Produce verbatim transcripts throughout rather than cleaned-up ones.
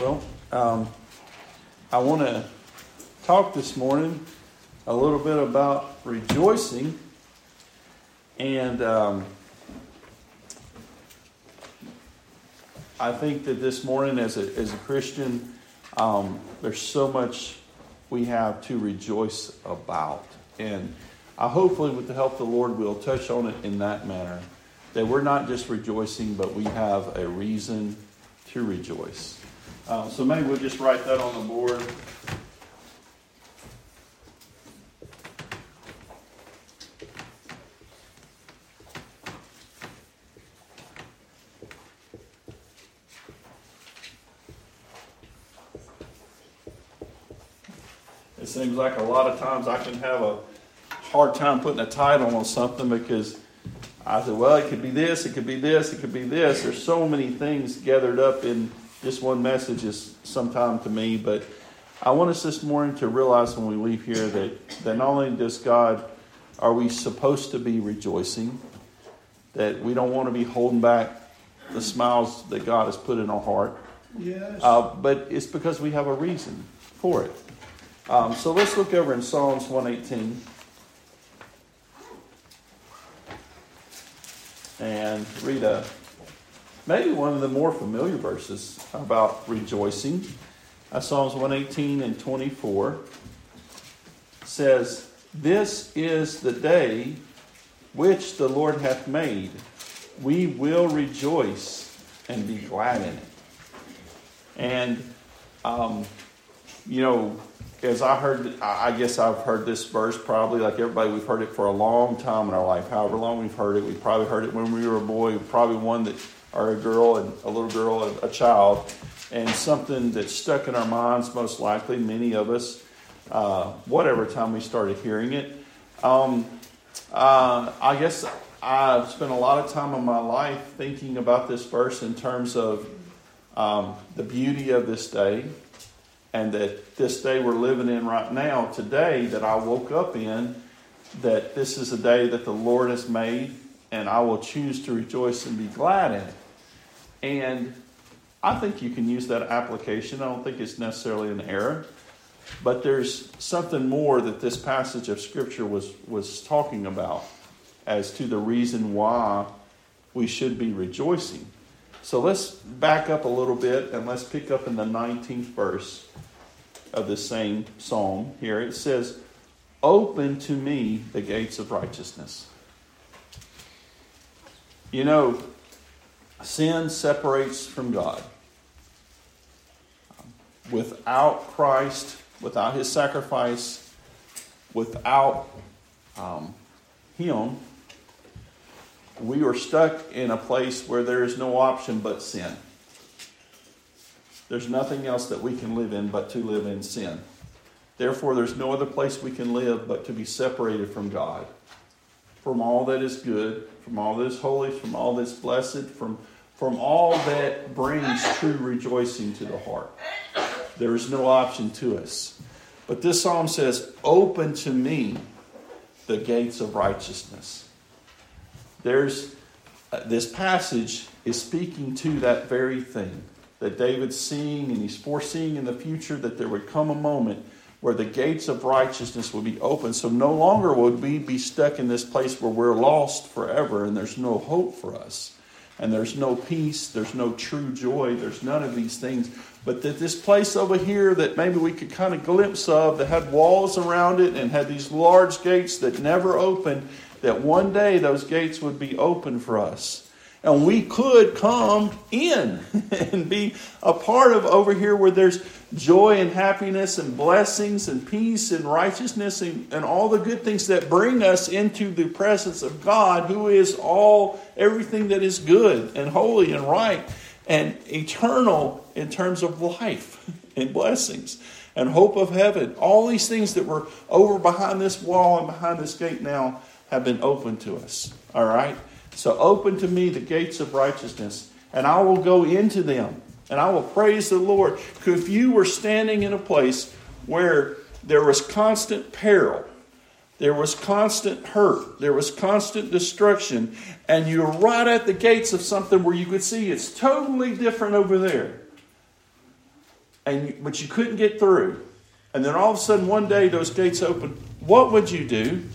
Well, um, I want to talk this morning a little bit about rejoicing. And um, I think that this morning as a, as a Christian, um, there's so much we have to rejoice about. And I hopefully with the help of the Lord, we'll touch on it in that manner. That we're not just rejoicing, but we have a reason to rejoice. Uh, so maybe we'll just write that on the board. It seems like a lot of times I can have a hard time putting a title on something because I said, well, it could be this, it could be this, it could be this. There's so many things gathered up in just one message is sometime to me. But I want us this morning to realize when we leave here that, that not only does God, are we supposed to be rejoicing, that we don't want to be holding back the smiles that God has put in our heart. Yes. Uh, but it's because we have a reason for it. Um, so let's look over in Psalms one eighteen. And read a, maybe one of the more familiar verses about rejoicing. Uh, Psalms one eighteen and twenty-four says, "This is the day which the Lord hath made. We will rejoice and be glad in it." And, um, you know, as I heard, I guess I've heard this verse probably like everybody. We've heard it for a long time in our life. However long we've heard it, we probably heard it when we were a boy, probably one that, or a girl, and a little girl, and a child, and something that stuck in our minds. Most likely, many of us, uh, whatever time we started hearing it. Um, uh, I guess I've spent a lot of time in my life thinking about this verse in terms of um, the beauty of this day. And that this day we're living in right now, today, that I woke up in, that this is a day that the Lord has made, and I will choose to rejoice and be glad in it. And I think you can use that application. I don't think it's necessarily an error. But there's something more that this passage of Scripture was, was talking about as to the reason why we should be rejoicing. So let's back up a little bit and let's pick up in the nineteenth verse of the same psalm here. It says, "Open to me the gates of righteousness." You know, sin separates from God. Without Christ, without His sacrifice, without um, Him, we are stuck in a place where there is no option but sin. There's nothing else that we can live in but to live in sin. Therefore, there's no other place we can live but to be separated from God, from all that is good, from all that is holy, from all that's blessed, from, from all that brings true rejoicing to the heart. There is no option to us. But this psalm says, "Open to me the gates of righteousness." There's uh, this passage is speaking to that very thing that David's seeing, and he's foreseeing in the future that there would come a moment where the gates of righteousness would be open. So no longer would we be stuck in this place where we're lost forever and there's no hope for us. And there's no peace, there's no true joy, there's none of these things. But that this place over here that maybe we could kind of glimpse of, that had walls around it and had these large gates that never opened, that one day those gates would be open for us. And we could come in and be a part of over here where there's joy and happiness and blessings and peace and righteousness and, and all the good things that bring us into the presence of God, who is all, everything that is good and holy and right and eternal in terms of life and blessings and hope of heaven. All these things that were over behind this wall and behind this gate now have been opened to us. All right? So open to me the gates of righteousness, and I will go into them, and I will praise the Lord. If you were standing in a place where there was constant peril, there was constant hurt, there was constant destruction, and you're right at the gates of something where you could see it's totally different over there, and but you couldn't get through. And then all of a sudden one day those gates open. What would you do?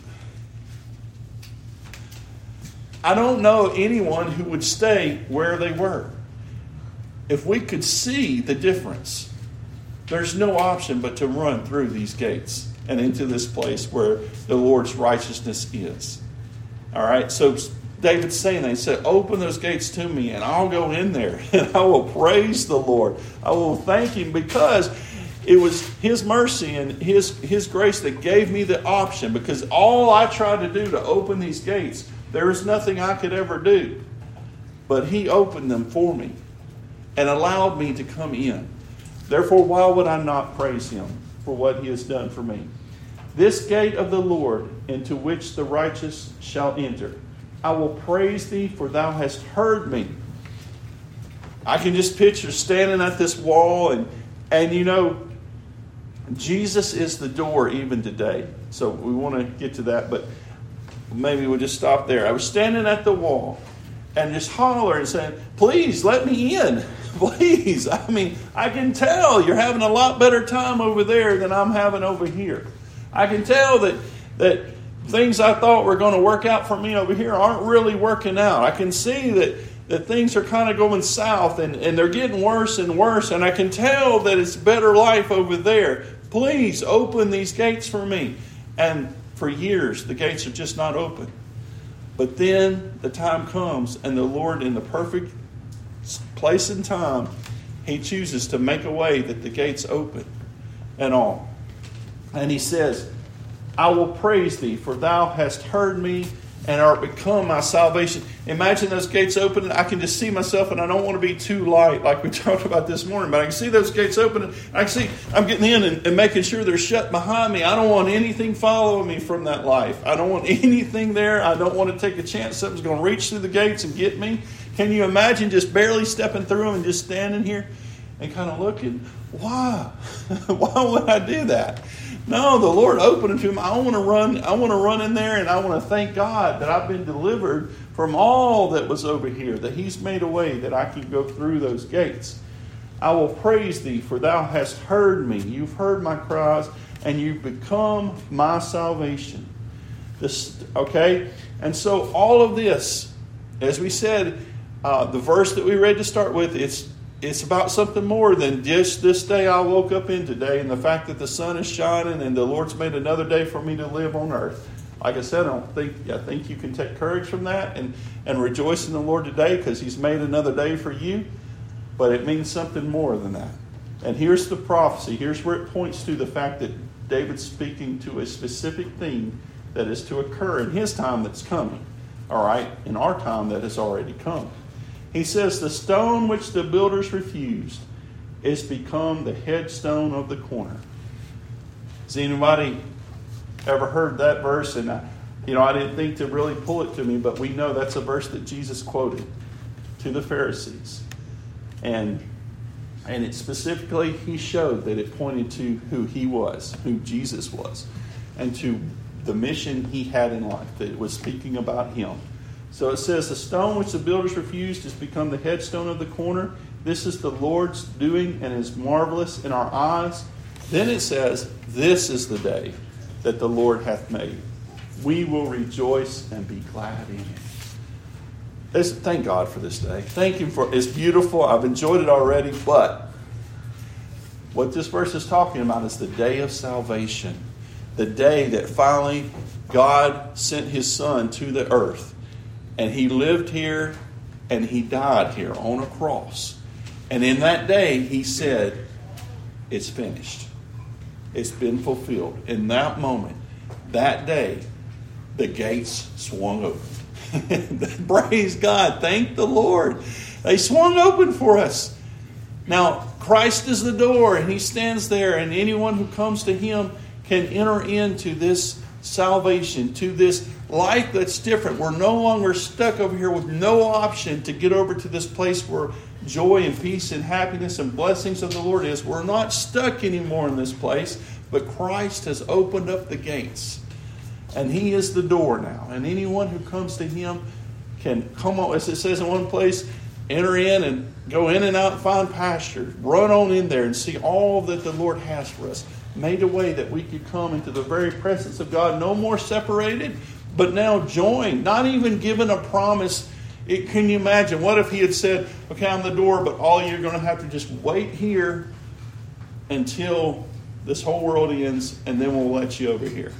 I don't know anyone who would stay where they were. If we could see the difference, there's no option but to run through these gates and into this place where the Lord's righteousness is. All right, so David's saying that. He said, open those gates to me and I'll go in there and I will praise the Lord. I will thank him because it was his mercy and his, his grace that gave me the option, because all I tried to do to open these gates, there was nothing I could ever do. But he opened them for me and allowed me to come in. Therefore, why would I not praise him for what he has done for me? This gate of the Lord into which the righteous shall enter. I will praise thee, for thou hast heard me. I can just picture standing at this wall and, and you know, Jesus is the door even today. So we want to get to that, but maybe we'll just stop there. I was standing at the wall and just hollering and saying, please let me in. Please. I mean, I can tell you're having a lot better time over there than I'm having over here. I can tell that that things I thought were going to work out for me over here aren't really working out. I can see that, that things are kind of going south and, and they're getting worse and worse. And I can tell that it's better life over there. Please open these gates for me. And for years, the gates are just not open. But then the time comes and the Lord, in the perfect place and time, he chooses to make a way that the gates open and all. And he says, I will praise thee, for thou hast heard me and art become my salvation. Imagine those gates opening. I can just see myself, and I don't want to be too light like we talked about this morning, but I can see those gates opening. I can see I'm getting in and, and making sure they're shut behind me. I don't want anything following me from that life. I don't want anything there. I don't want to take a chance something's going to reach through the gates and get me. Can you imagine just barely stepping through them and just standing here and kind of looking? Why? Why would I do that? No, the Lord opened it to him. I want to run. I want to run in there, and I want to thank God that I've been delivered from all that was over here. That He's made a way that I can go through those gates. I will praise thee, for thou hast heard me. You've heard my cries, and you've become my salvation. This, okay, and so all of this, as we said, uh, the verse that we read to start with, it's. It's about something more than just this day I woke up in today and the fact that the sun is shining and the Lord's made another day for me to live on earth. Like I said, I don't think I think you can take courage from that and, and rejoice in the Lord today because He's made another day for you. But it means something more than that. And here's the prophecy. Here's where it points to the fact that David's speaking to a specific thing that is to occur in his time that's coming. All right? In our time that has already come. He says, the stone which the builders refused is become the headstone of the corner. Has anybody ever heard that verse? And I, you know, I didn't think to really pull it to me, but we know that's a verse that Jesus quoted to the Pharisees. And, and it specifically, he showed that it pointed to who he was, who Jesus was, and to the mission he had in life, that it was speaking about him. So it says, the stone which the builders refused has become the headstone of the corner. This is the Lord's doing and is marvelous in our eyes. Then it says, this is the day that the Lord hath made. We will rejoice and be glad in it. It's, thank God for this day. Thank Him for it's beautiful. I've enjoyed it already. But what this verse is talking about is the day of salvation. The day that finally God sent His Son to the earth. And He lived here and He died here on a cross. And in that day, He said, it's finished. It's been fulfilled. In that moment, that day, the gates swung open. Praise God. Thank the Lord. They swung open for us. Now, Christ is the door and He stands there, and anyone who comes to Him can enter into this salvation, to this life that's different. We're no longer stuck over here with no option to get over to this place where joy and peace and happiness and blessings of the Lord is. We're not stuck anymore in this place, but Christ has opened up the gates. And He is the door now. And anyone who comes to Him can come on. As it says in one place, enter in and go in and out and find pasture. Run on in there and see all that the Lord has for us. Made a way that we could come into the very presence of God, no more separated, but now joined, not even given a promise. It, can you imagine? What if he had said, okay, I'm the door, but all you're going to have to just wait here until this whole world ends, and then we'll let you over here.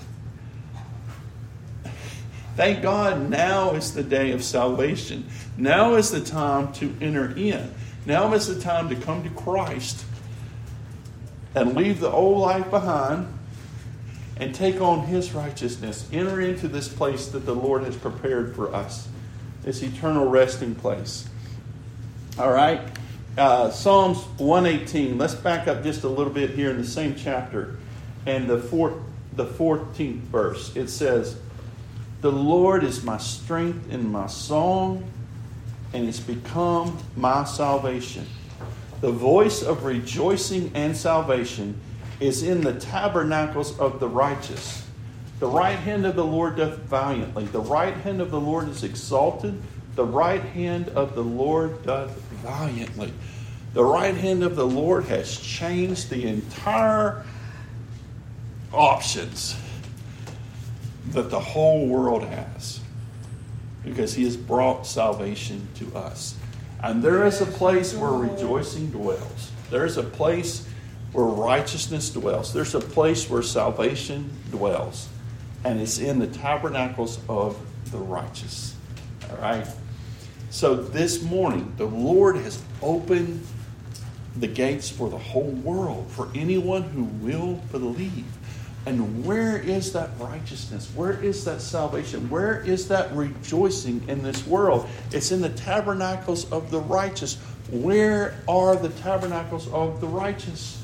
Thank God now is the day of salvation. Now is the time to enter in. Now is the time to come to Christ and leave the old life behind and take on His righteousness. Enter into this place that the Lord has prepared for us. This eternal resting place. All right. Uh, Psalms one eighteen. Let's back up just a little bit here in the same chapter. And the fourth, the fourteenth verse. It says, the Lord is my strength and my song, and it's become my salvation. The voice of rejoicing and salvation is in the tabernacles of the righteous. The right hand of the Lord doth valiantly. The right hand of the Lord is exalted. The right hand of the Lord doth valiantly. The right hand of the Lord has changed the entire options that the whole world has, because He has brought salvation to us. And there is a place where rejoicing dwells. There is a place where righteousness dwells. There's a place where salvation dwells. And it's in the tabernacles of the righteous. All right? So this morning, the Lord has opened the gates for the whole world, for anyone who will believe. And where is that righteousness? Where is that salvation? Where is that rejoicing in this world? It's in the tabernacles of the righteous. Where are the tabernacles of the righteous?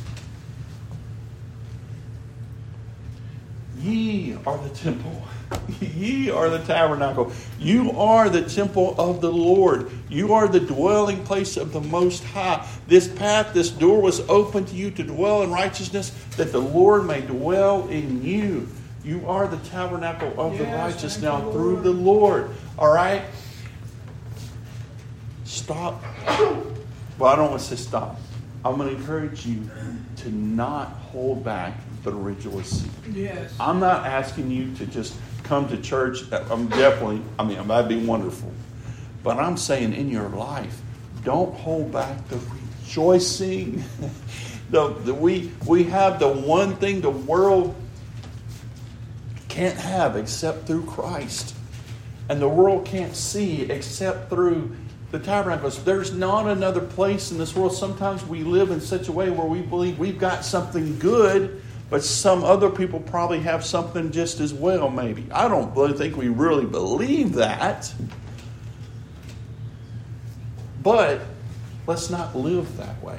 Ye are the temple. Ye are the tabernacle. You are the temple of the Lord. You are the dwelling place of the Most High. This path, this door was open to you to dwell in righteousness, that the Lord may dwell in you. You are the tabernacle of yes, the righteous now the through the Lord. All right? Stop. Well, I don't want to say stop. I'm going to encourage you to not hold back the rejoicing. Yes. I'm not asking you to just come to church. I'm definitely, I mean, that'd be wonderful. But I'm saying in your life, don't hold back the rejoicing. the, the, we, we have the one thing the world can't have except through Christ. And the world can't see except through the tabernacles. There's not another place in this world. Sometimes we live in such a way where we believe we've got something good, but some other people probably have something just as well, maybe. I don't really think we really believe that. But let's not live that way.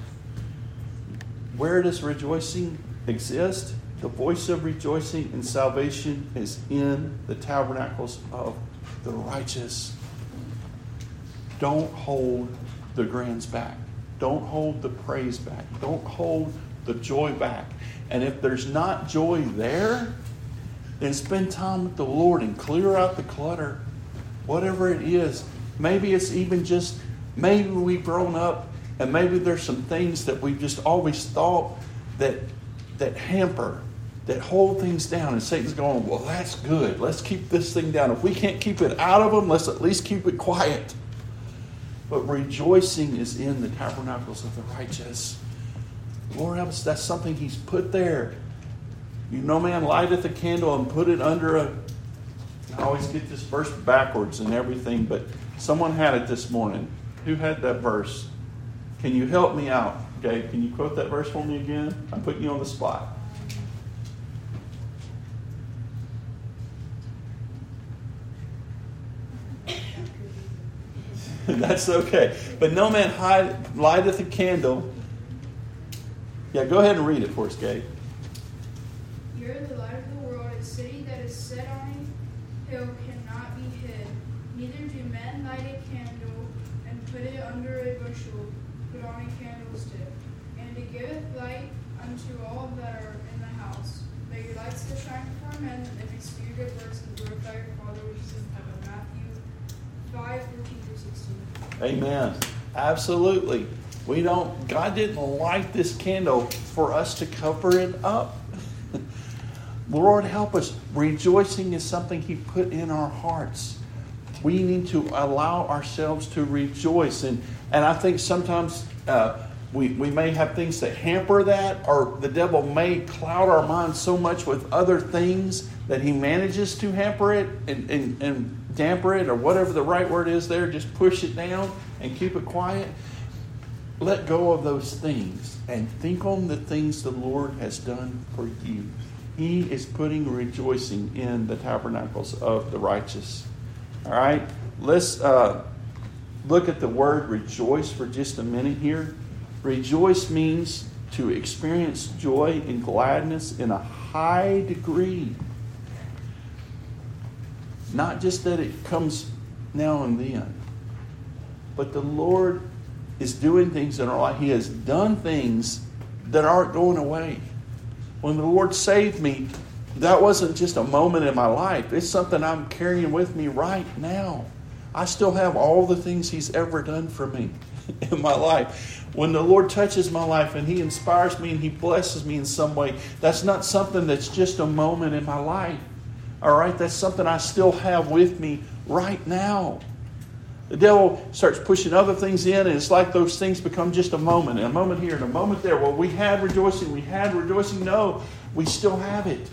Where does rejoicing exist? The voice of rejoicing and salvation is in the tabernacles of the righteous. Don't hold the grands back. Don't hold the praise back. Don't hold the joy back. And if there's not joy there, then spend time with the Lord and clear out the clutter. Whatever it is. Maybe it's even just, maybe we've grown up and maybe there's some things that we've just always thought that that hamper, that hold things down. And Satan's going, well, that's good. Let's keep this thing down. If we can't keep it out of them, let's at least keep it quiet. But rejoicing is in the tabernacles of the righteous. Lord, that's something He's put there. You know, man, lighteth a candle and put it under a... I always get this verse backwards and everything, but someone had it this morning. Who had that verse? Can you help me out? Okay, can you quote that verse for me again? I'm putting you on the spot. That's okay. But no man hide, lighteth a candle. Yeah, go ahead and read it for us, Gabe. You're the light of the world. A city that is set on a hill cannot be hid. Neither do men light a candle and put it under a bushel, put on a candlestick, and it giveth light unto all that are in the house. Let your light so shine before men, that they may see your good works and glorify your Father which is in heaven. Matthew five, fourteen through sixteen. Amen. Absolutely. We don't, God didn't light this candle for us to cover it up. Lord, help us. Rejoicing is something He put in our hearts. We need to allow ourselves to rejoice. And, and I think sometimes uh, we, we may have things that hamper that, or the devil may cloud our minds so much with other things that he manages to hamper it and, and, and damper it, or whatever the right word is there. Just push it down and keep it quiet. Let go of those things and think on the things the Lord has done for you. He is putting rejoicing in the tabernacles of the righteous. All right, let's uh, look at the word rejoice for just a minute here. Rejoice means to experience joy and gladness in a high degree. Not just that it comes now and then, but the Lord is doing things in our life. He has done things that aren't going away. When the Lord saved me, that wasn't just a moment in my life. It's something I'm carrying with me right now. I still have all the things He's ever done for me in my life. When the Lord touches my life and He inspires me and He blesses me in some way, that's not something that's just a moment in my life. All right? That's something I still have with me right now. The devil starts pushing other things in, and it's like those things become just a moment, and a moment here and a moment there. Well, we had rejoicing, we had rejoicing. No, we still have it.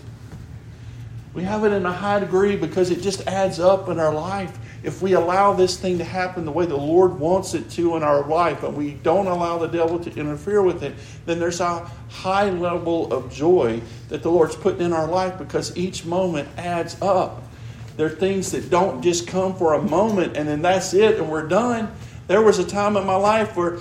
We have it in a high degree because it just adds up in our life. If we allow this thing to happen the way the Lord wants it to in our life, and we don't allow the devil to interfere with it, then there's a high level of joy that the Lord's putting in our life because each moment adds up. There are things that don't just come for a moment and then that's it and we're done. There was a time in my life where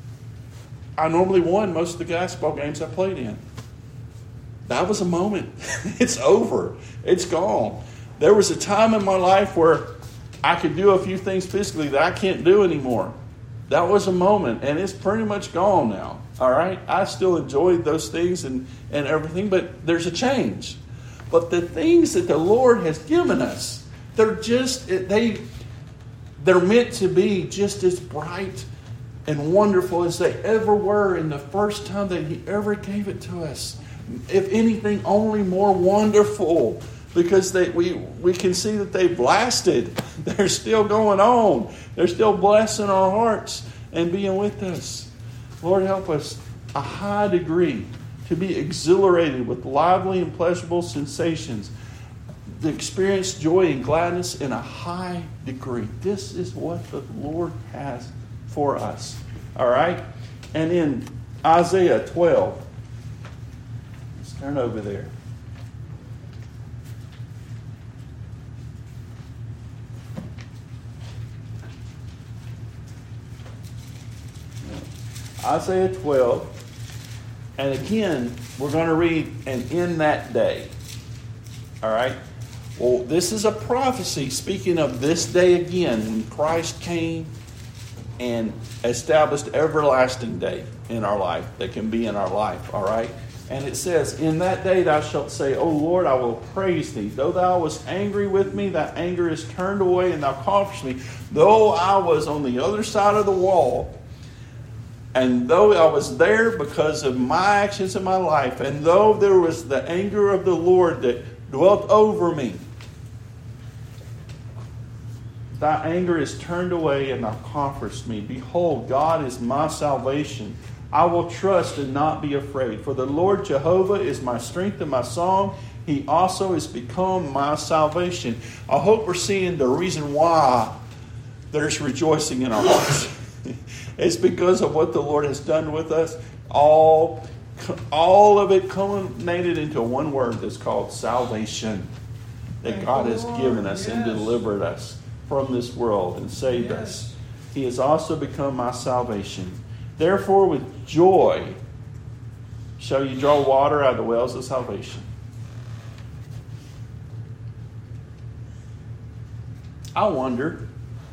I normally won most of the basketball games I played in. That was a moment. It's over. It's gone. There was a time in my life where I could do a few things physically that I can't do anymore. That was a moment, and it's pretty much gone now. All right? I still enjoyed those things and, and everything, but there's a change. But the things that the Lord has given us, they're just, they, they're meant to be just as bright and wonderful as they ever were in the first time that He ever gave it to us. If anything, only more wonderful, because they, we, we can see that they've lasted. They're still going on. They're still blessing our hearts and being with us. Lord, help us a high degree to be exhilarated with lively and pleasurable sensations, to experience joy and gladness in a high degree. This is what the Lord has for us. All right? And in Isaiah twelve, let's turn over there. Isaiah twelve. And again, we're going to read, and in that day. All right? Well, this is a prophecy speaking of this day again, when Christ came and established everlasting day in our life that can be in our life. All right? And it says, in that day thou shalt say, O Lord, I will praise thee. Though thou wast angry with me, thy anger is turned away, and thou comfortest me. Though I was on the other side of the wall, and though I was there because of my actions in my life, and though there was the anger of the Lord that dwelt over me, thy anger is turned away and thou comfortest me. Behold, God is my salvation. I will trust and not be afraid. For the Lord Jehovah is my strength and my song. He also is become my salvation. I hope we're seeing the reason why there's rejoicing in our hearts. It's because of what the Lord has done with us. All, all of it culminated into one word that's called salvation. That God has given us and delivered us from this world and saved us. He has also become my salvation. Therefore, with joy shall you draw water out of the wells of salvation. I wonder.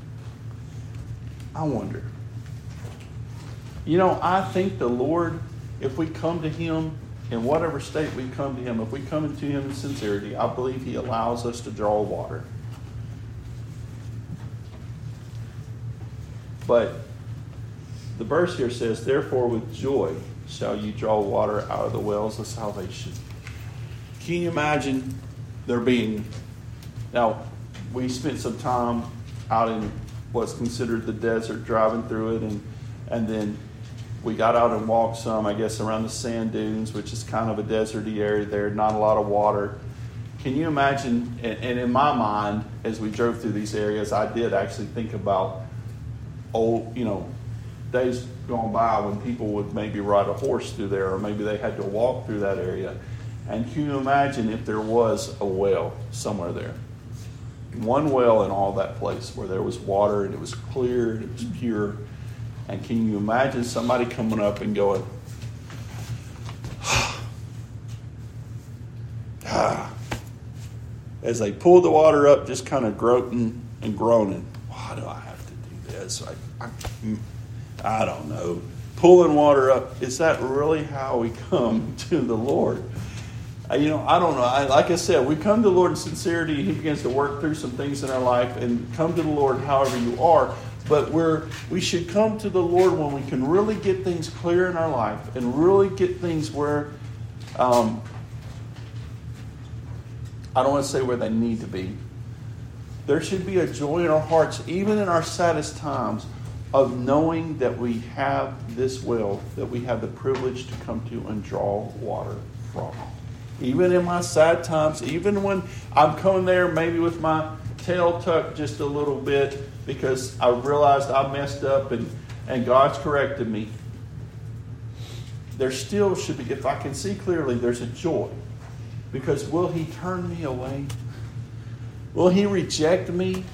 I wonder. You know, I think the Lord, if we come to Him in whatever state we come to Him, if we come to Him in sincerity, I believe He allows us to draw water. But the verse here says, therefore with joy shall you draw water out of the wells of salvation. Can you imagine there being... Now, we spent some time out in what's considered the desert, driving through it, and and then we got out and walked some, I guess, around the sand dunes, which is kind of a deserty area there, not a lot of water. Can you imagine, and, and in my mind, as we drove through these areas, I did actually think about old, you know, days gone by when people would maybe ride a horse through there, or maybe they had to walk through that area. And can you imagine if there was a well somewhere there? One well in all that place where there was water and it was clear and it was pure. And can you imagine somebody coming up and going, ah, as they pulled the water up, just kind of groaning and groaning. Why do I have to do this? I, I, I don't know. Pulling water up. Is that really how we come to the Lord? You know, I don't know. I, like I said, we come to the Lord in sincerity. He begins to work through some things in our life, and come to the Lord however you are. But we're we should come to the Lord when we can really get things clear in our life and really get things where, um, I don't want to say where they need to be. There should be a joy in our hearts, even in our saddest times, of knowing that we have this well, that we have the privilege to come to and draw water from. Even in my sad times, even when I'm coming there maybe with my tail tucked just a little bit because I realized I messed up and, and God's corrected me, there still should be, if I can see clearly, there's a joy. Because will He turn me away? Will He reject me?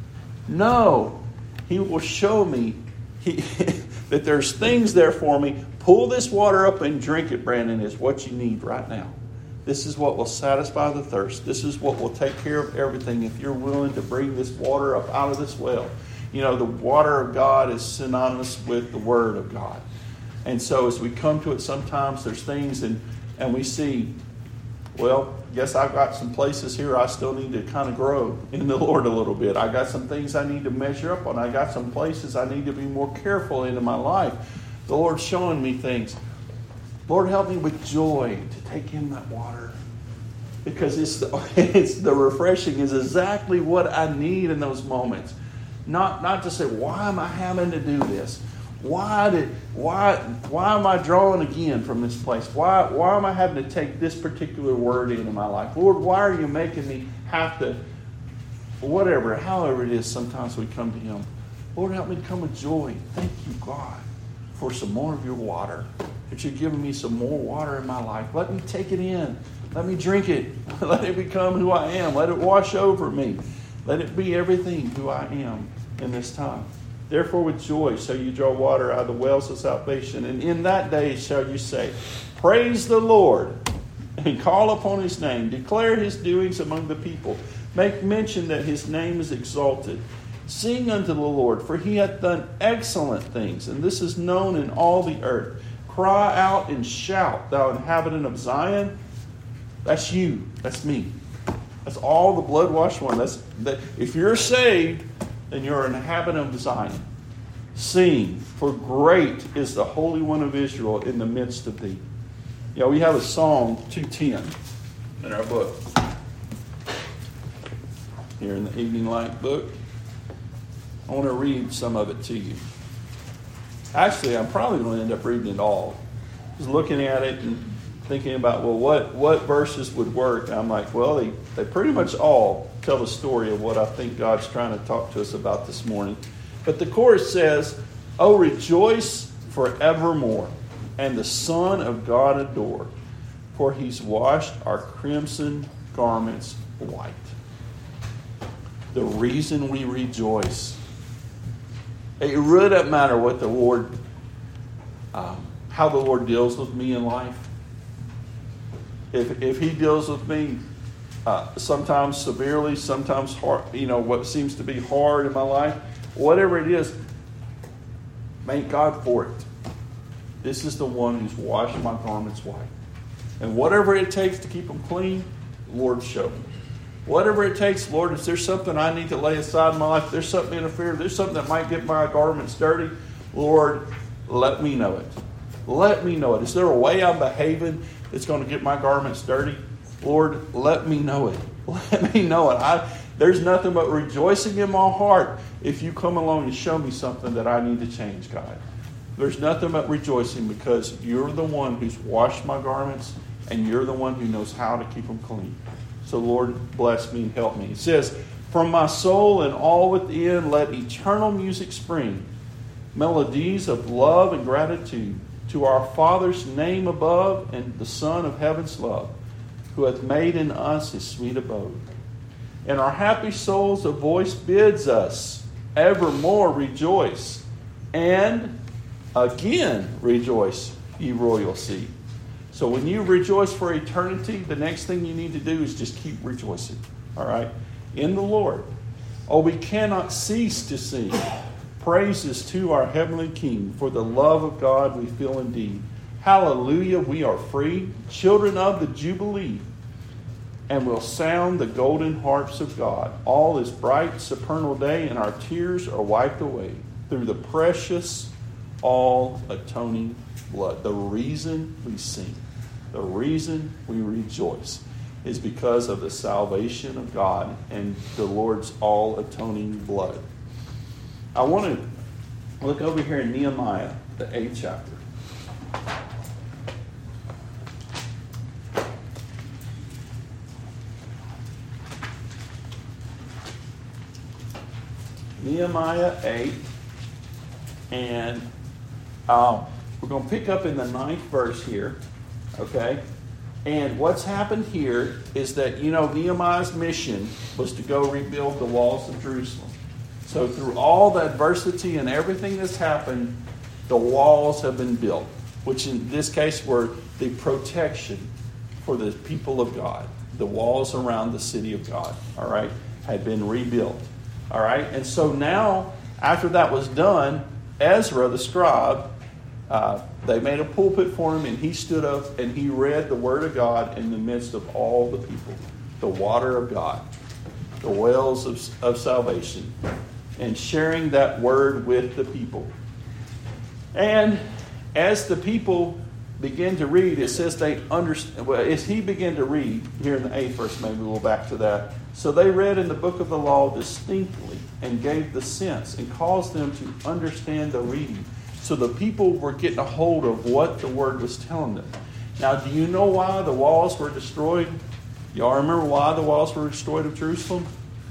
No. He will show me he, that there's things there for me. Pull this water up and drink it, Brandon, is what you need right now. This is what will satisfy the thirst. This is what will take care of everything if you're willing to bring this water up out of this well. You know, the water of God is synonymous with the Word of God. And so as we come to it, sometimes there's things and, and we see, well, I guess I've got some places here I still need to kind of grow in the Lord a little bit. I got some things I need to measure up on. I got some places I need to be more careful in my life. The Lord's showing me things. Lord, help me with joy to take in that water. Because it's the, it's the refreshing is exactly what I need in those moments. Not, not to say, why am I having to do this? Why did why why am I drawing again from this place? Why why am I having to take this particular word into my life? Lord, why are you making me have to, whatever, however it is, sometimes we come to Him. Lord, help me come with joy. Thank you, God, for some more of your water. That you're giving me some more water in my life. Let me take it in. Let me drink it. Let it become who I am. Let it wash over me. Let it be everything who I am in this time. Therefore with joy shall you draw water out of the wells of salvation. And in that day shall you say, praise the Lord, and call upon His name. Declare His doings among the people. Make mention that His name is exalted. Sing unto the Lord, for He hath done excellent things, and this is known in all the earth. Cry out and shout, thou inhabitant of Zion. That's you. That's me. That's all the blood-washed one. That's that. If you're saved, then you're an inhabitant of Zion. Sing, for great is the Holy One of Israel in the midst of thee. You know, we have a Psalm two ten in our book. Here in the Evening Light book. I want to read some of it to you. Actually, I'm probably going to end up reading it all. Just looking at it and thinking about, well, what, what verses would work? And I'm like, well, they, they pretty much all tell the story of what I think God's trying to talk to us about this morning. But the chorus says, oh, rejoice forevermore, and the Son of God adore, for He's washed our crimson garments white. The reason we rejoice. It really doesn't matter what the Lord, um, how the Lord deals with me in life. If if He deals with me uh, sometimes severely, sometimes hard, you know, what seems to be hard in my life, whatever it is, thank God for it. This is the one who's washed my garments white. And whatever it takes to keep them clean, the Lord showed me. Whatever it takes, Lord, if there's something I need to lay aside in my life, if there's something interfere, if there's something that might get my garments dirty, Lord, let me know it. Let me know it. Is there a way I'm behaving that's going to get my garments dirty? Lord, let me know it. Let me know it. I, there's nothing but rejoicing in my heart if you come along and show me something that I need to change, God. There's nothing but rejoicing because you're the one who's washed my garments and you're the one who knows how to keep them clean. So, Lord, bless me and help me. It says, from my soul and all within, let eternal music spring, melodies of love and gratitude to our Father's name above and the Son of heaven's love, who hath made in us his sweet abode. In our happy souls a voice bids us evermore rejoice, and again rejoice, ye royal seed. So when you rejoice for eternity, the next thing you need to do is just keep rejoicing. All right? In the Lord. Oh, we cannot cease to sing praises to our heavenly King. For the love of God we feel indeed. Hallelujah, we are free, children of the Jubilee. And will sound the golden harps of God. All is bright, supernal day, and our tears are wiped away through the precious, all-atoning blood. The reason we sing, the reason we rejoice is because of the salvation of God and the Lord's all-atoning blood. I want to look over here in Nehemiah, the eighth chapter. Nehemiah eight, and um, we're going to pick up in the ninth verse here, okay? And what's happened here is that, you know, Nehemiah's mission was to go rebuild the walls of Jerusalem. So through all the adversity and everything that's happened, the walls have been built, which in this case were the protection for the people of God. The walls around the city of God, all right, had been rebuilt. All right, and so now, after that was done, Ezra, the scribe, uh, they made a pulpit for him, and he stood up and he read the word of God in the midst of all the people, the water of God, the wells of, of salvation, and sharing that word with the people. And as the people began to read, it says they understand. Well, as he began to read, here in the eighth verse, maybe we'll go back to that. So they read in the book of the law distinctly and gave the sense and caused them to understand the reading. So the people were getting a hold of what the word was telling them. Now, do you know why the walls were destroyed? Y'all remember why the walls were destroyed of Jerusalem?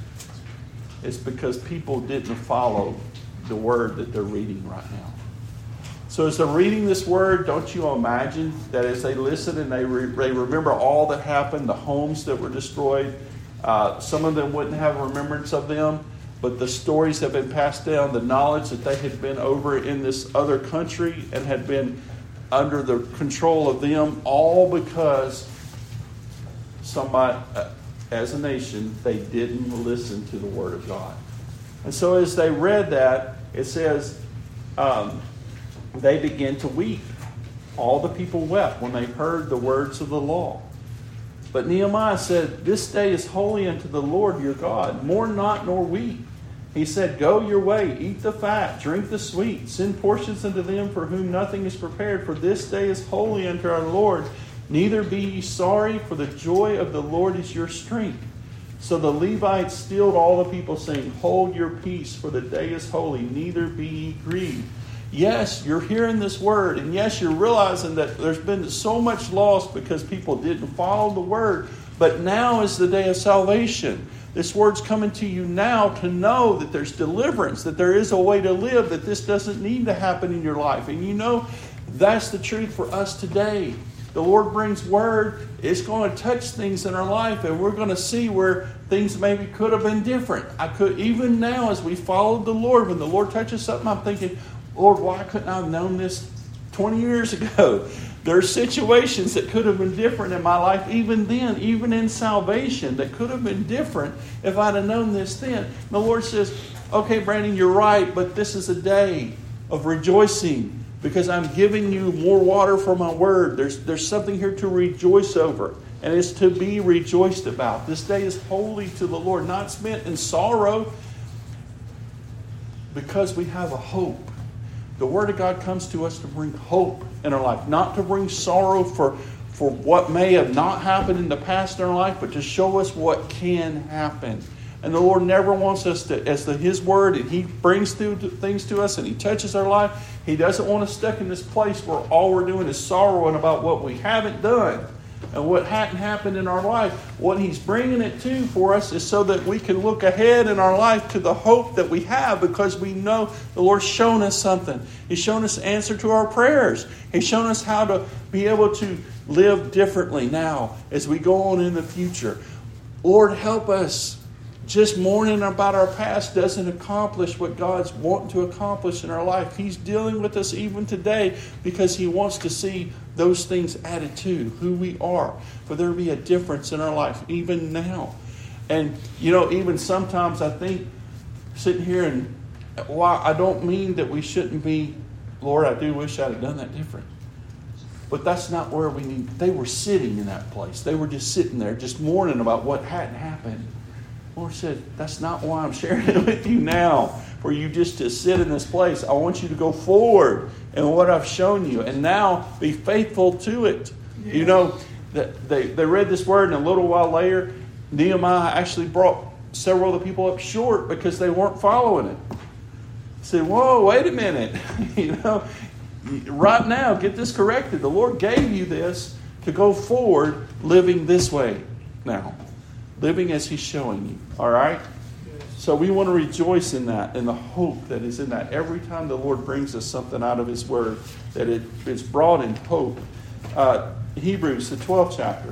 It's because people didn't follow the word that they're reading right now. So as they're reading this word, don't you imagine that as they listen and they, re- they remember all that happened, the homes that were destroyed, uh, some of them wouldn't have a remembrance of them, but the stories have been passed down, the knowledge that they had been over in this other country and had been under the control of them, all because somebody, uh, as a nation, they didn't listen to the word of God. And so as they read that, it says, um, they began to weep. All the people wept when they heard the words of the law. But Nehemiah said, this day is holy unto the Lord your God. Mourn not nor weep. He said, go your way, eat the fat, drink the sweet, send portions unto them for whom nothing is prepared. For this day is holy unto our Lord. Neither be ye sorry, for the joy of the Lord is your strength. So the Levites stilled all the people, saying, hold your peace, for the day is holy, neither be ye grieved. Yes, you're hearing this word, and yes, you're realizing that there's been so much loss because people didn't follow the word, but now is the day of salvation. This word's coming to you now to know that there's deliverance, that there is a way to live, that this doesn't need to happen in your life. And you know, that's the truth for us today. The Lord brings word, it's going to touch things in our life, and we're going to see where things maybe could have been different. I could, even now as we followed the Lord, when the Lord touches something, I'm thinking, Lord, why couldn't I have known this twenty years ago? There are situations that could have been different in my life even then, even in salvation, that could have been different if I'd have known this then. And the Lord says, okay, Brandon, you're right, but this is a day of rejoicing because I'm giving you more water for my word. There's, there's something here to rejoice over. and it's to be rejoiced about. This day is holy to the Lord, not spent in sorrow, because we have a hope. The Word of God comes to us to bring hope in our life, not to bring sorrow for, for what may have not happened in the past in our life, but to show us what can happen. And the Lord never wants us to, as the, His Word, and He brings through things to us and He touches our life, He doesn't want us stuck in this place where all we're doing is sorrowing about what we haven't done and what hadn't happened in our life. What He's bringing it to for us is so that we can look ahead in our life to the hope that we have, because we know the Lord's shown us something. He's shown us the answer to our prayers. He's shown us how to be able to live differently now as we go on in the future. Lord, help us. Just mourning about our past doesn't accomplish what God's wanting to accomplish in our life. He's dealing with us even today because He wants to see those things added to who we are. For there to be a difference in our life even now. And, you know, even sometimes I think sitting here and, well, I don't mean that we shouldn't be, Lord, I do wish I'd have done that different. But that's not where we need. They were sitting in that place. They were just sitting there, just mourning about what hadn't happened. Lord said, that's not why I'm sharing it with you now, for you just to sit in this place. I want you to go forward in what I've shown you, and now be faithful to it. Yeah. You know, they, they read this word, and a little while later, Nehemiah actually brought several of the people up short because they weren't following it. He said, whoa, wait a minute. you know, right now, get this corrected. The Lord gave you this to go forward living this way now. Living as He's showing you. All right? Yes. So we want to rejoice in that, and the hope that is in that. Every time the Lord brings us something out of His Word, that it, it's brought in hope. Uh, Hebrews, the twelfth chapter.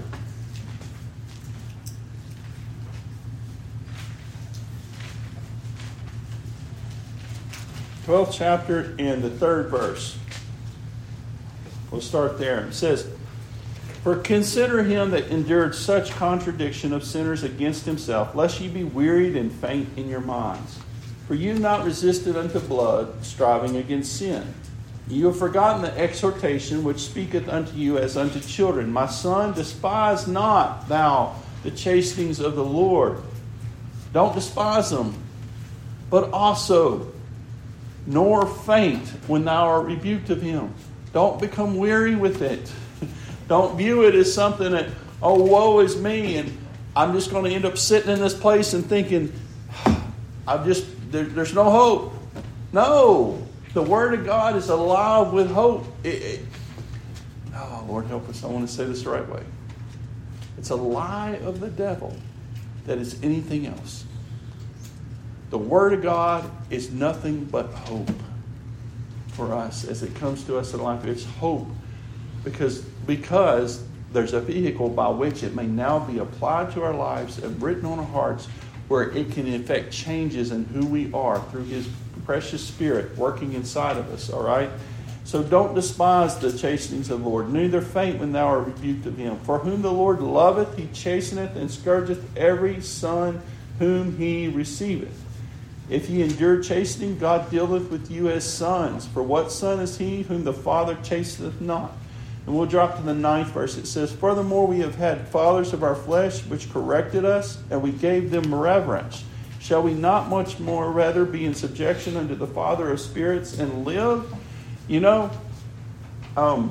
twelfth chapter and the third verse. We'll start there. It says, for consider him that endured such contradiction of sinners against himself, lest ye be wearied and faint in your minds. For you have not resisted unto blood, striving against sin. You have forgotten the exhortation which speaketh unto you as unto children. My son, despise not thou the chastenings of the Lord. Don't despise them, but also, nor faint when thou art rebuked of him. Don't become weary with it. Don't view it as something that, oh, woe is me, and I'm just going to end up sitting in this place and thinking, I'm just, there, there's no hope. No. The Word of God is alive with hope. It, it, oh, Lord, help us. I want to say this the right way. It's a lie of the devil that is anything else. The Word of God is nothing but hope for us as it comes to us in life. It's hope. Because, because there's a vehicle by which it may now be applied to our lives and written on our hearts, where it can effect changes in who we are through His precious Spirit working inside of us, all right? So don't despise the chastenings of the Lord, neither faint when thou art rebuked of Him. For whom the Lord loveth, He chasteneth and scourgeth every son whom He receiveth. If ye endure chastening, God dealeth with you as sons. For what son is he whom the Father chasteneth not? And we'll drop to the ninth verse. It says, furthermore, we have had fathers of our flesh which corrected us, and we gave them reverence. Shall we not much more rather be in subjection unto the Father of spirits and live? You know, um,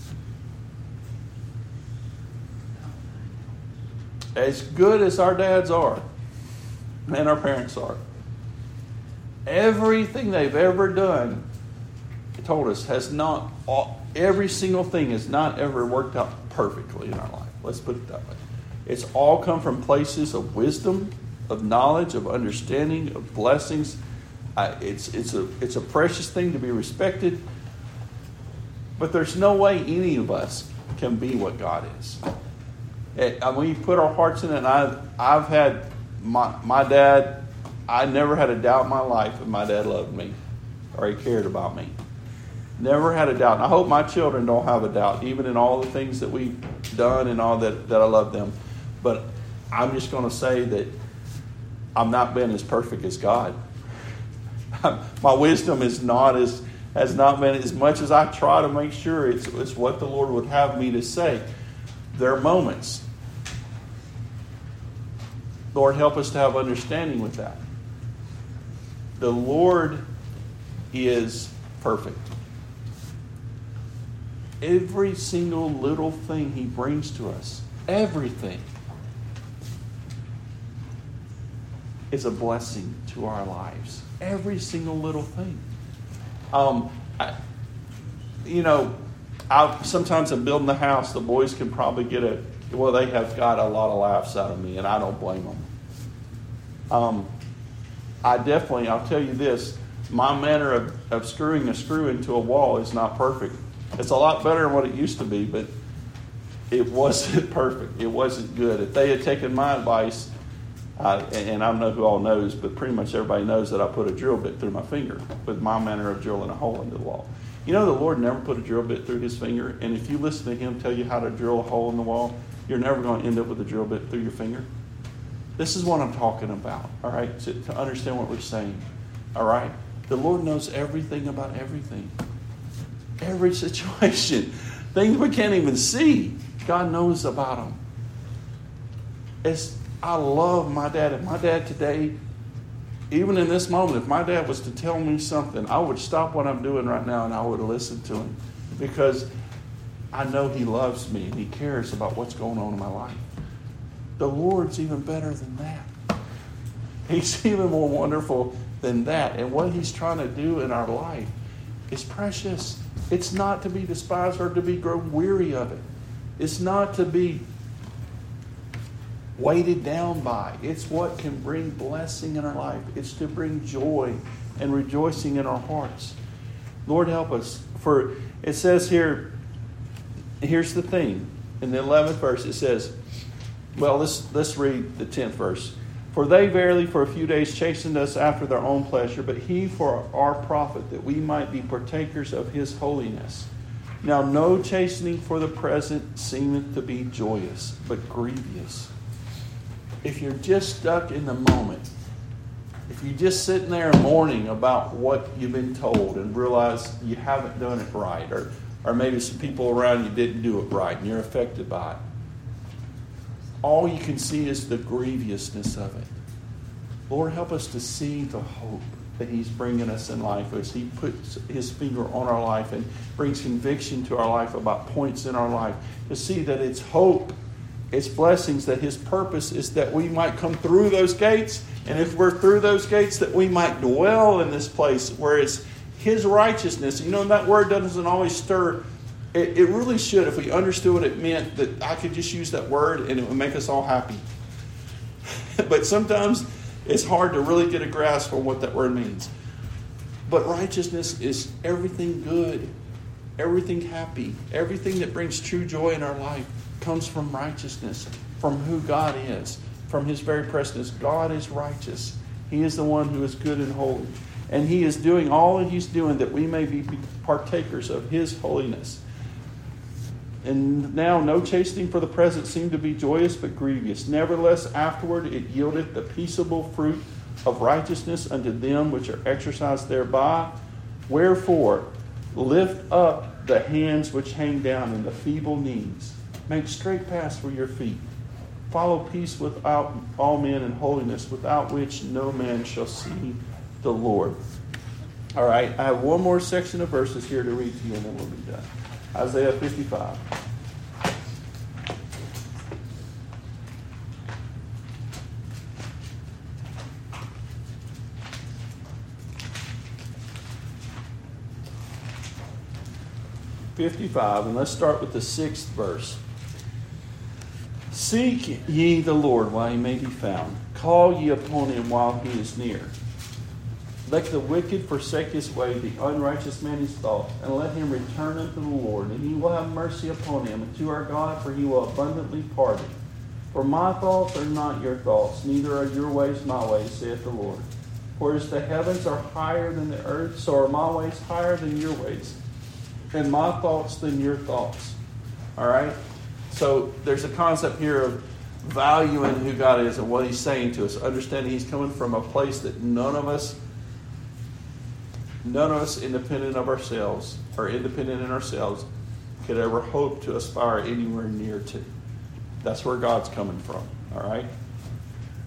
as good as our dads are, and our parents are, everything they've ever done, told us, has not, every single thing has not ever worked out perfectly in our life. Let's put it that way. It's all come from places of wisdom, of knowledge, of understanding, of blessings. Uh, it's it's a it's a precious thing to be respected. But there's no way any of us can be what God is. It, I mean, we put our hearts in it. And I've I've had my my dad. I never had a doubt in my life that my dad loved me or he cared about me. Never had a doubt. And I hope my children don't have a doubt, even in all the things that we've done and all that, that I love them. But I'm just going to say that I've not been as perfect as God. My wisdom is not as has not been as much as I try to make sure it's, it's what the Lord would have me to say. There are moments Lord, help us to have understanding with that. The Lord is perfect. Every single little thing He brings to us, everything, is a blessing to our lives. Every single little thing. Um, I, you know, I sometimes I'm building the house. The boys can probably get a well. They have got a lot of laughs out of me, and I don't blame them. Um, I definitely, I'll tell you this: my manner of, of screwing a screw into a wall is not perfect. It's a lot better than what it used to be, but it wasn't perfect. It wasn't good. If they had taken my advice. Uh, and, and I don't know who all knows, but pretty much everybody knows that I put a drill bit through my finger with my manner of drilling a hole into the wall. You know, the Lord never put a drill bit through His finger, and if you listen to Him tell you how to drill a hole in the wall, you're never going to end up with a drill bit through your finger. This is what I'm talking about, all right, to, to understand what we're saying, all right? The Lord knows everything about everything, every situation, things we can't even see, God knows about them. It's I love my dad. If my dad today, even in this moment, if my dad was to tell me something, I would stop what I'm doing right now and I would listen to him. Because I know He loves me and He cares about what's going on in my life. The Lord's even better than that. He's even more wonderful than that. And what He's trying to do in our life is precious. It's not to be despised or to be grow weary of it. It's not to be weighted down by. It's what can bring blessing in our life. It's to bring joy and rejoicing in our hearts. Lord, help us. For it says here, here's the thing. In the eleventh verse it says, well, let's, let's read the tenth verse. For they verily for a few days chastened us after their own pleasure, but He for our profit, that we might be partakers of His holiness. Now no chastening for the present seemeth to be joyous, but grievous. If you're just stuck in the moment, if you're just sitting there mourning about what you've been told and realize you haven't done it right, or, or maybe some people around you didn't do it right and you're affected by it, all you can see is the grievousness of it. Lord, help us to see the hope that He's bringing us in life as He puts His finger on our life and brings conviction to our life about points in our life, to see that it's hope. It's blessings, that His purpose is that we might come through those gates. And if we're through those gates, that we might dwell in this place where it's His righteousness. You know, that word doesn't always stir. It, it really should. If we understood what it meant, that I could just use that word and it would make us all happy. But sometimes it's hard to really get a grasp on what that word means. But righteousness is everything good, everything happy, everything that brings true joy in our life comes from righteousness, from who God is, from His very presence. God is righteous. He is the one who is good and holy. And He is doing all that He's doing that we may be partakers of His holiness. And now no chastening for the present seemed to be joyous but grievous. Nevertheless, afterward it yieldeth the peaceable fruit of righteousness unto them which are exercised thereby. Wherefore, lift up the hands which hang down and the feeble knees. Make straight paths for your feet. Follow peace without all men and holiness, without which no man shall see the Lord. All right, I have one more section of verses here to read to you, and then we'll be done. Isaiah fifty-five. fifty-five, and let's start with the sixth verse. Seek ye the Lord while He may be found. Call ye upon Him while He is near. Let the wicked forsake his way, the unrighteous man his thoughts, and let him return unto the Lord, and He will have mercy upon him, and to our God, for He will abundantly pardon. For my thoughts are not your thoughts, neither are your ways my ways, saith the Lord. For as the heavens are higher than the earth, so are my ways higher than your ways, and my thoughts than your thoughts. All right? So there's a concept here of valuing who God is and what He's saying to us. Understanding He's coming from a place that none of us, none of us independent of ourselves, or independent in ourselves, could ever hope to aspire anywhere near to. That's where God's coming from. All right?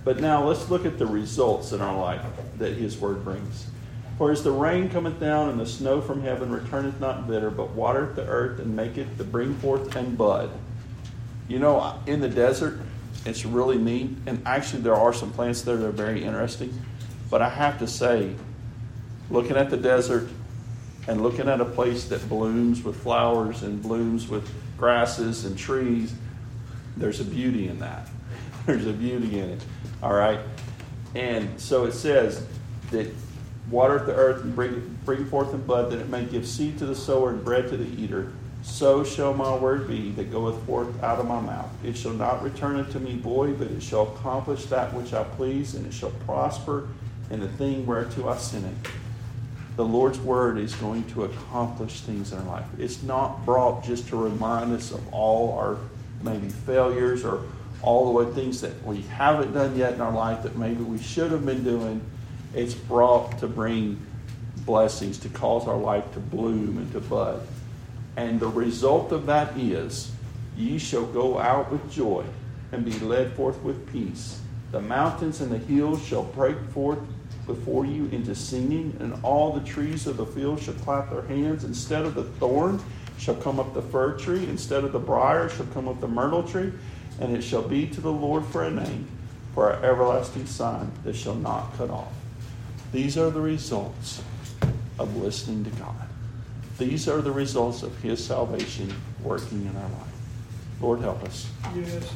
But now let's look at the results in our life that his word brings. For as the rain cometh down and the snow from heaven returneth not bitter, but watereth the earth and maketh to bring forth and bud. You know, in the desert, it's really neat. And actually there are some plants there that are very interesting. But I have to say, looking at the desert and looking at a place that blooms with flowers and blooms with grasses and trees, there's a beauty in that. There's a beauty in it. All right? And so it says that watereth the earth and bring, bring forth and bud, that it may give seed to the sower and bread to the eater. So shall my word be that goeth forth out of my mouth. It shall not return unto me void, but it shall accomplish that which I please, and it shall prosper in the thing whereto I sent it. The Lord's word is going to accomplish things in our life. It's not brought just to remind us of all our maybe failures or all the way things that we haven't done yet in our life that maybe we should have been doing. It's brought to bring blessings, to cause our life to bloom and to bud. And the result of that is, ye shall go out with joy and be led forth with peace. The mountains and the hills shall break forth before you into singing, and all the trees of the field shall clap their hands. Instead of the thorn shall come up the fir tree, instead of the briar shall come up the myrtle tree, and it shall be to the Lord for a name, for an everlasting sign that shall not cut off. These are the results of listening to God. These are the results of his salvation working in our life. Lord, help us. Yes.